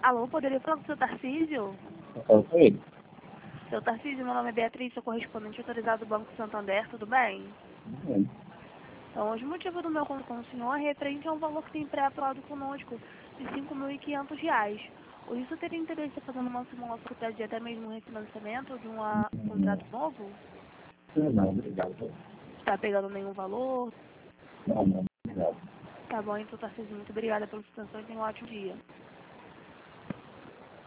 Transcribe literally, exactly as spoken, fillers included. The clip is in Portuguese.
Alô, poderia falar com o seu Tarcísio? Eu falo com ele. Seu Tarcísio, meu nome é Beatriz, sou correspondente autorizado do Banco Santander, tudo bem? Uhum. Então, hoje o motivo do meu contato com o senhor é referente a um valor que tem pré-aprovado conosco de cinco mil e quinhentos reais. Por isso, teria interesse em fazer uma simulação que pede até mesmo um refinanciamento de um ah, contrato novo? Não, não, obrigado. Está pegando nenhum valor? Não, não, obrigado. Tá bom, então, Tarcísio, muito obrigada pela sua atenção e tenha um ótimo dia.